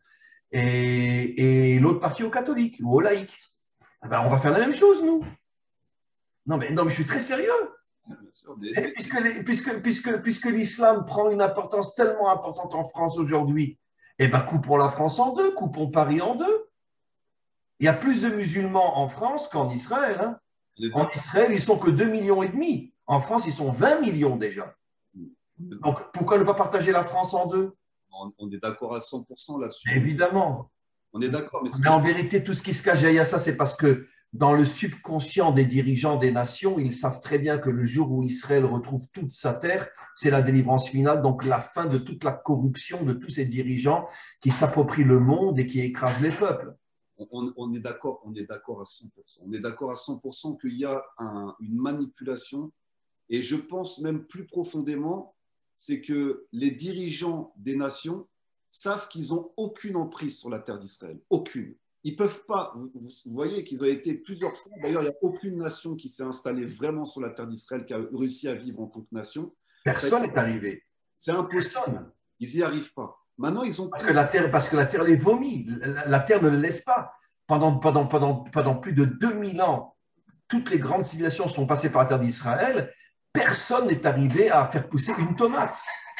Et, et l'autre partie aux catholiques ou aux laïcs. Eh ben, on va faire la même chose, nous. Non, mais, non, mais je suis très sérieux. Bien sûr, mais... Puisque, les, puisque, puisque, puisque l'islam prend une importance tellement importante en France aujourd'hui, eh ben, coupons la France en deux, coupons Paris en deux. Il y a plus de musulmans en France qu'en Israël. Hein. En Israël, ils sont que deux millions et demi. En France, ils sont vingt millions déjà. Donc, pourquoi ne pas partager la France en deux? On est d'accord à cent pour cent là-dessus. Évidemment. On est d'accord. Mais, mais en je... vérité, tout ce qui se cache derrière ça, c'est parce que dans le subconscient des dirigeants des nations, ils savent très bien que le jour où Israël retrouve toute sa terre, c'est la délivrance finale, donc la fin de toute la corruption de tous ces dirigeants qui s'approprient le monde et qui écrasent les peuples. On, on est d'accord, on est d'accord à cent pour cent. On est d'accord à cent pour cent qu'il y a un, une manipulation. Et je pense même plus profondément, c'est que les dirigeants des nations savent qu'ils n'ont aucune emprise sur la terre d'Israël. Aucune. Ils peuvent pas. Vous, vous voyez qu'ils ont été plusieurs fois. D'ailleurs, il n'y a aucune nation qui s'est installée vraiment sur la terre d'Israël, qui a réussi à vivre en tant que nation. Personne n'est arrivé. C'est impossible. Ils n'y arrivent pas. Maintenant, ils ont Parce que la terre, parce que la terre les vomit. La, la terre ne les laisse pas. Pendant, pendant, pendant, pendant plus de deux mille ans, toutes les grandes civilisations sont passées par la terre d'Israël. Personne n'est arrivé à faire pousser une tomate.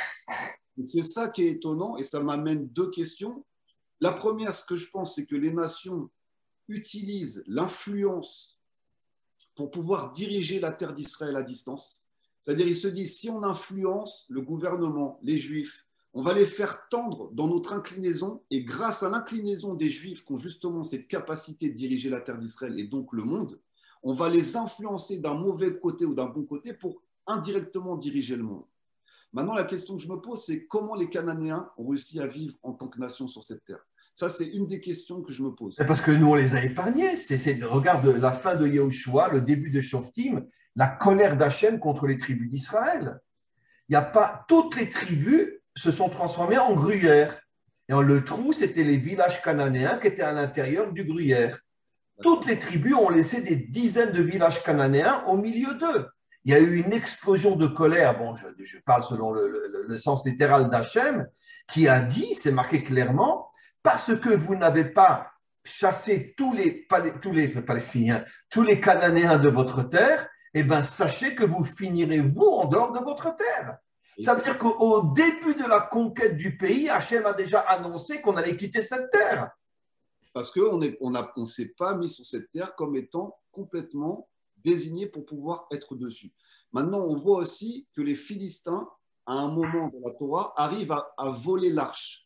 C'est ça qui est étonnant et ça m'amène deux questions. La première, ce que je pense, c'est que les nations utilisent l'influence pour pouvoir diriger la terre d'Israël à distance. C'est-à-dire, ils se disent, si on influence le gouvernement, les Juifs, on va les faire tendre dans notre inclinaison et grâce à l'inclinaison des Juifs qui ont justement cette capacité de diriger la terre d'Israël et donc le monde, on va les influencer d'un mauvais côté ou d'un bon côté pour indirectement diriger le monde. Maintenant, la question que je me pose, c'est comment les Cananéens ont réussi à vivre en tant que nation sur cette terre. Ça, c'est une des questions que je me pose. C'est parce que nous, on les a épargnés. C'est, c'est, regarde la fin de Yehoshua, le début de Shoftim, la colère d'Hachem contre les tribus d'Israël. Il n'y a pas, toutes les tribus se sont transformées en gruyères. Et le trou, c'était les villages cananéens qui étaient à l'intérieur du gruyère. Toutes les tribus ont laissé des dizaines de villages cananéens au milieu d'eux. Il y a eu une explosion de colère, bon, je, je parle selon le, le, le sens littéral d'Hachem, qui a dit, c'est marqué clairement, parce que vous n'avez pas chassé tous les, tous les Palestiniens, tous les Cananéens de votre terre, eh bien, sachez que vous finirez, vous, en dehors de votre terre. Ça veut dire qu'au début de la conquête du pays, Hachem a déjà annoncé qu'on allait quitter cette terre. Parce qu'on ne on on s'est pas mis sur cette terre comme étant complètement désigné pour pouvoir être dessus. Maintenant, on voit aussi que les Philistins, à un moment de la Torah, arrivent à, à voler l'arche.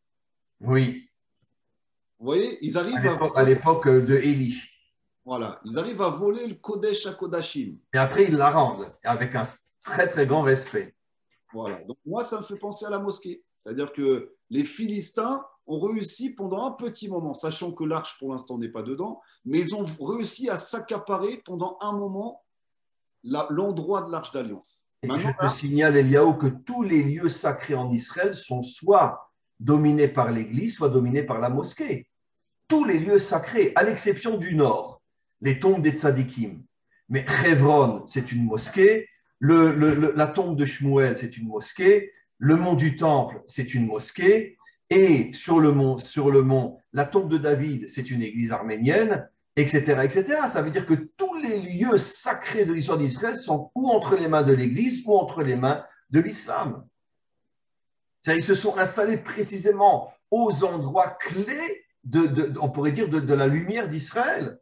Oui. Vous voyez, ils arrivent à, à l'époque de Élie. Voilà, ils arrivent à voler le Kodesh à Kodashim. Et après, ils la rendent avec un très, très grand respect. Voilà, donc moi, ça me fait penser à la mosquée. C'est-à-dire que les Philistins ont réussi pendant un petit moment, sachant que l'arche pour l'instant n'est pas dedans, mais ils ont réussi à s'accaparer pendant un moment la, l'endroit de l'arche d'alliance. Et Maintenant, je te là, signale, Eliaou, que tous les lieux sacrés en Israël sont soit dominés par l'église, soit dominés par la mosquée. Tous les lieux sacrés, à l'exception du nord, les tombes des tzadikim. Mais Hebron, c'est une mosquée, le, le, le, la tombe de Shmuel, c'est une mosquée, le mont du Temple, c'est une mosquée, et sur le mont, sur le mont, la tombe de David, c'est une église arménienne, et cetera, et cetera. Ça veut dire que tous les lieux sacrés de l'histoire d'Israël sont ou entre les mains de l'église ou entre les mains de l'islam. C'est-à-dire qu'ils se sont installés précisément aux endroits clés, de, de, on pourrait dire, de, de la lumière d'Israël.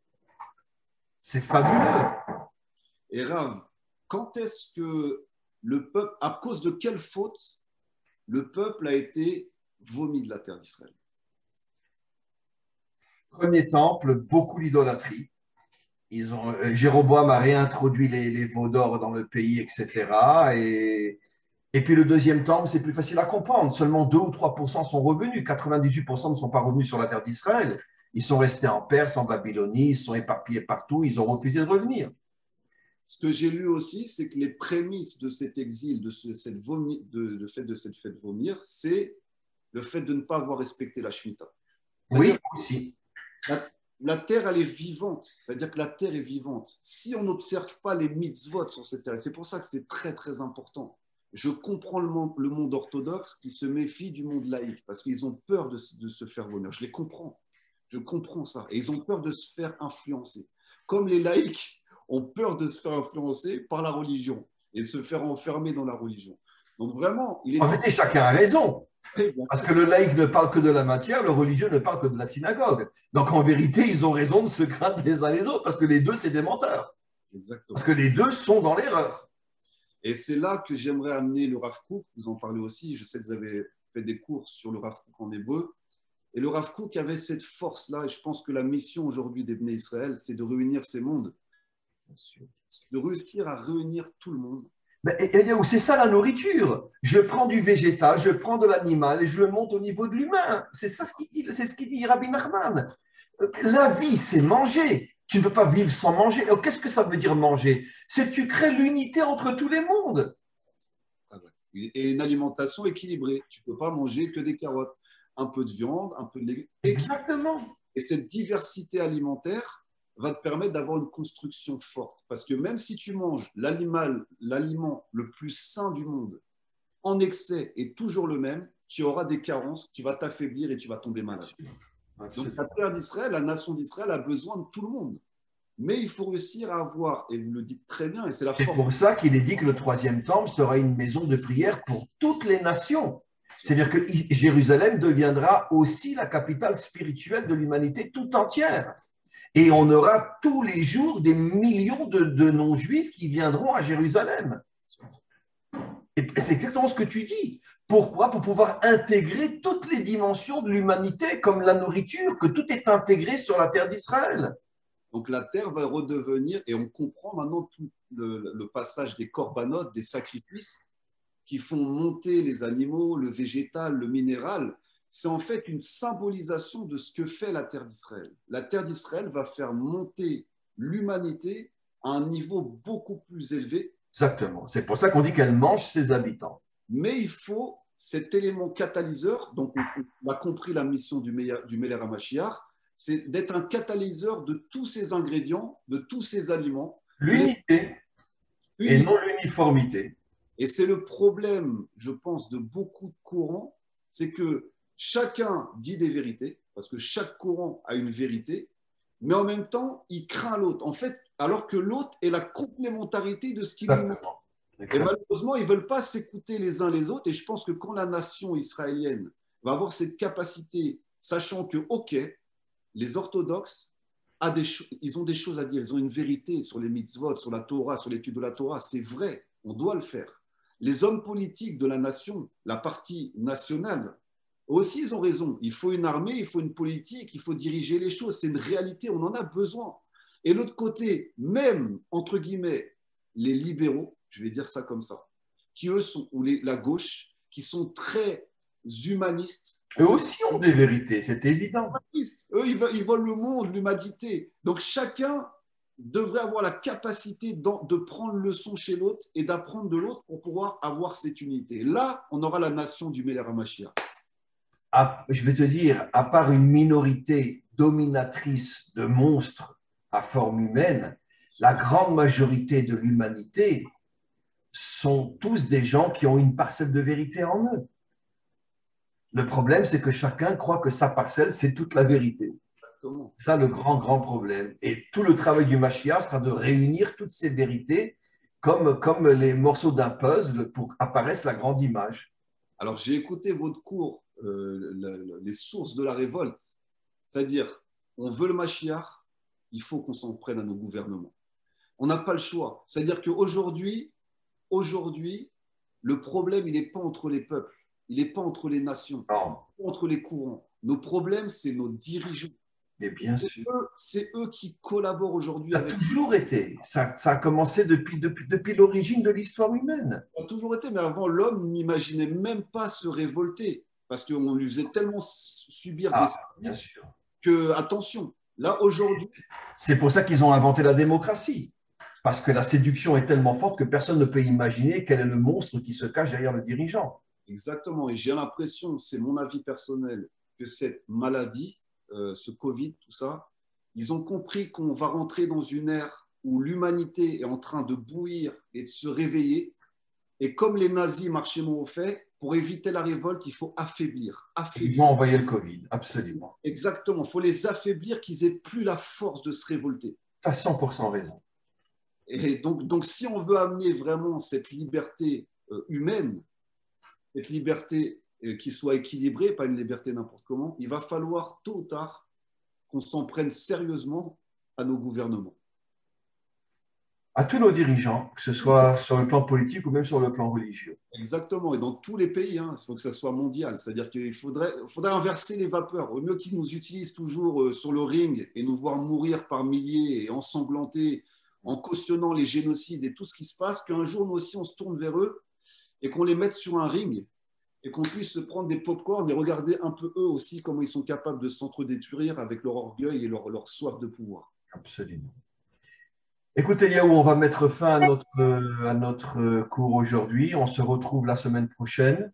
C'est fabuleux. Et Rav, quand est-ce que le peuple, à cause de quelle faute, le peuple a été vomi de la terre d'Israël? Premier temple, beaucoup d'idolâtrie. Ils ont, euh, Jéroboam a réintroduit les, les veaux d'or dans le pays, et cetera. Et, et puis le deuxième temple, c'est plus facile à comprendre. Seulement deux ou trois pour cent sont revenus. quatre-vingt-dix-huit pour cent ne sont pas revenus sur la terre d'Israël. Ils sont restés en Perse, en Babylonie, ils sont éparpillés partout, ils ont refusé de revenir. Ce que j'ai lu aussi, c'est que les prémices de cet exil, de, ce, cette vomi, de, de fait de cette fête vomir, c'est le fait de ne pas avoir respecté la Shemitah. Oui, aussi. La, la terre, elle est vivante. C'est-à-dire que la terre est vivante. Si on n'observe pas les mitzvot sur cette terre, c'est pour ça que c'est très, très important. Je comprends le monde, le monde orthodoxe qui se méfie du monde laïque parce qu'ils ont peur de, de se faire vomir. Je les comprends. Je comprends ça. Et ils ont peur de se faire influencer. Comme les laïcs ont peur de se faire influencer par la religion et se faire enfermer dans la religion. Donc vraiment, il est... En fait, chacun a raison. Parce que le laïc ne parle que de la matière, le religieux ne parle que de la synagogue. Donc en vérité, ils ont raison de se craindre les uns les autres, parce que les deux, c'est des menteurs. Exactement. Parce que les deux sont dans l'erreur. Et c'est là que j'aimerais amener le Rav Kook, vous en parlez aussi, je sais que vous avez fait des cours sur le Rav Kook en hébreu. Et le Rav Kook avait cette force-là, et je pense que la mission aujourd'hui des Bnei Israël, c'est de réunir ces mondes, de réussir à réunir tout le monde. C'est ça la nourriture. Je prends du végétal, je prends de l'animal et je le monte au niveau de l'humain. C'est ça ce qu'il dit, c'est ce qu'il dit Rabbi Nachman. La vie, c'est manger. Tu ne peux pas vivre sans manger. Qu'est-ce que ça veut dire manger? C'est que tu crées l'unité entre tous les mondes. Et une alimentation équilibrée. Tu ne peux pas manger que des carottes, un peu de viande, un peu de légumes. Exactement. Et cette diversité alimentaire va te permettre d'avoir une construction forte. Parce que même si tu manges l'animal, l'aliment le plus sain du monde, en excès est toujours le même, tu auras des carences, tu vas t'affaiblir et tu vas tomber malade. Donc la terre d'Israël, la nation d'Israël a besoin de tout le monde. Mais il faut réussir à avoir, et vous le dites très bien, et c'est la C'est force. pour ça qu'il est dit que le troisième temple sera une maison de prière pour toutes les nations. C'est-à-dire que Jérusalem deviendra aussi la capitale spirituelle de l'humanité tout entière. Et on aura tous les jours des millions de, de non-juifs qui viendront à Jérusalem. Et c'est exactement ce que tu dis. Pourquoi? Pour pouvoir intégrer toutes les dimensions de l'humanité, comme la nourriture, que tout est intégré sur la terre d'Israël. Donc la terre va redevenir, et on comprend maintenant tout le, le passage des corbanotes, des sacrifices, qui font monter les animaux, le végétal, le minéral. C'est en fait une symbolisation de ce que fait la terre d'Israël. La terre d'Israël va faire monter l'humanité à un niveau beaucoup plus élevé. Exactement. C'est pour ça qu'on dit qu'elle mange ses habitants. Mais il faut cet élément catalyseur, donc on, on a compris la mission du, du Meler HaMashiach, c'est d'être un catalyseur de tous ces ingrédients, de tous ces aliments. L'unité et non l'uniformité. Et c'est le problème, je pense, de beaucoup de courants, c'est que chacun dit des vérités, parce que chaque courant a une vérité, mais en même temps, il craint l'autre. En fait, alors que l'autre est la complémentarité de ce qui lui manque. Et malheureusement, ils ne veulent pas s'écouter les uns les autres. Et je pense que quand la nation israélienne va avoir cette capacité, sachant que, OK, les orthodoxes, a des ils ont des choses à dire, ils ont une vérité sur les mitzvot, sur la Torah, sur l'étude de la Torah, c'est vrai, on doit le faire. Les hommes politiques de la nation, la partie nationale, aussi, ils ont raison. Il faut une armée, il faut une politique, il faut diriger les choses. C'est une réalité, on en a besoin. Et l'autre côté, même, entre guillemets, les libéraux, je vais dire ça comme ça, qui eux sont, ou les, la gauche, qui sont très humanistes. Eux aussi ont des vérités, c'est évident. Eux, ils veulent, ils veulent le monde, l'humanité. Donc, chacun devrait avoir la capacité de prendre leçon chez l'autre et d'apprendre de l'autre pour pouvoir avoir cette unité. Là, on aura la nation du Meler HaMashiach. Je vais te dire, à part une minorité dominatrice de monstres à forme humaine, la grande majorité de l'humanité sont tous des gens qui ont une parcelle de vérité en eux. Le problème, c'est que chacun croit que sa parcelle, c'est toute la vérité. Exactement. C'est ça le grand, grand problème. Et tout le travail du Mashiach sera de réunir toutes ces vérités comme, comme les morceaux d'un puzzle pour apparaisse la grande image. Alors, j'ai écouté votre cours, euh, le, le, les sources de la révolte. C'est-à-dire, on veut le Mashiach, il faut qu'on s'en prenne à nos gouvernements. On n'a pas le choix. C'est-à-dire qu'aujourd'hui, aujourd'hui, le problème, il n'est pas entre les peuples, il n'est pas entre les nations, non. Il n'est pas entre les courants. Nos problèmes, c'est nos dirigeants. Mais bien c'est sûr. Eux, c'est eux qui collaborent aujourd'hui. Ça a avec toujours été. Ça, ça a commencé depuis, depuis, depuis l'origine de l'histoire humaine. Ça a toujours été, mais avant, l'homme n'imaginait même pas se révolter parce qu'on lui faisait tellement subir ah, des bien sûr. que, attention, là, aujourd'hui… C'est pour ça qu'ils ont inventé la démocratie. Parce que la séduction est tellement forte que personne ne peut imaginer quel est le monstre qui se cache derrière le dirigeant. Exactement. Et j'ai l'impression, c'est mon avis personnel, que cette maladie, euh, ce Covid, tout ça, ils ont compris qu'on va rentrer dans une ère où l'humanité est en train de bouillir et de se réveiller. Et comme les nazis marchaient au fait, pour éviter la révolte, il faut affaiblir. affaiblir. Ils vont envoyer le Covid, absolument. Exactement. Il faut les affaiblir, qu'ils n'aient plus la force de se révolter. Tu as cent pour cent raison. Et donc, donc, si on veut amener vraiment cette liberté euh, humaine, cette liberté euh, qui soit équilibrée, pas une liberté n'importe comment, il va falloir tôt ou tard qu'on s'en prenne sérieusement à nos gouvernements. À tous nos dirigeants, que ce soit sur le plan politique ou même sur le plan religieux. Exactement, et dans tous les pays, hein, il faut que ça soit mondial. C'est-à-dire qu'il faudrait, faudrait inverser les vapeurs. Au mieux qu'ils nous utilisent toujours euh, sur le ring et nous voir mourir par milliers et ensanglantés en cautionnant les génocides et tout ce qui se passe, qu'un jour, nous aussi, on se tourne vers eux et qu'on les mette sur un ring et qu'on puisse se prendre des pop-corn et regarder un peu eux aussi comment ils sont capables de s'entre-détruire avec leur orgueil et leur, leur soif de pouvoir. Absolument. Écoute, Eliaou, on va mettre fin à notre, à notre cours aujourd'hui. On se retrouve la semaine prochaine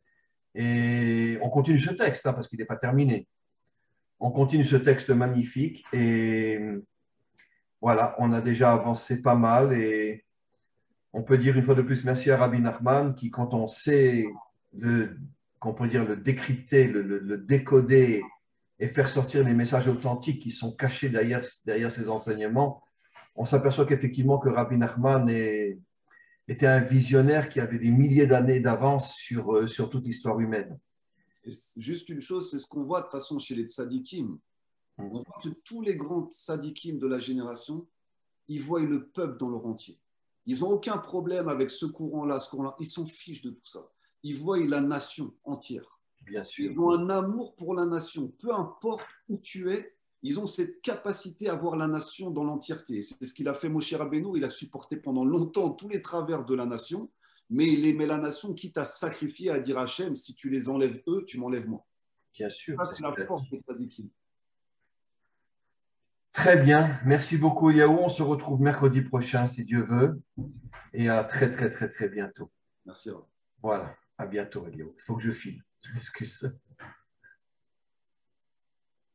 et on continue ce texte hein, parce qu'il n'est pas terminé. On continue ce texte magnifique et voilà, on a déjà avancé pas mal et on peut dire une fois de plus merci à Rabbi Nachman qui, quand on sait le qu'on peut dire, le décrypter, le, le, le décoder et faire sortir les messages authentiques qui sont cachés derrière, derrière ces enseignements, on s'aperçoit qu'effectivement que Rabbi Nachman est, était un visionnaire qui avait des milliers d'années d'avance sur, sur toute l'histoire humaine. Et juste une chose, c'est ce qu'on voit de toute façon chez les tzadikim. On voit que tous les grands tzadikim de la génération, ils voient le peuple dans leur entier. Ils n'ont aucun problème avec ce courant-là, ce courant-là. Ils s'en fichent de tout ça. Ils voient la nation entière. Bien sûr. Ils ont un amour pour la nation. Peu importe où tu es, ils ont cette capacité à voir la nation dans l'entièreté. C'est ce qu'il a fait Moshe Rabbeinu. Il a supporté pendant longtemps tous les travers de la nation, mais il aimait la nation, quitte à sacrifier, à dire à Hachem, si tu les enlèves eux, tu m'enlèves moi. Bien sûr. Ça, c'est la force des tzadikim. Très bien. Merci beaucoup, Eliaou. On se retrouve mercredi prochain, si Dieu veut. Et à très, très, très, très bientôt. Merci. Voilà. À bientôt, Eliaou. Il faut que je file. Je m'excuse.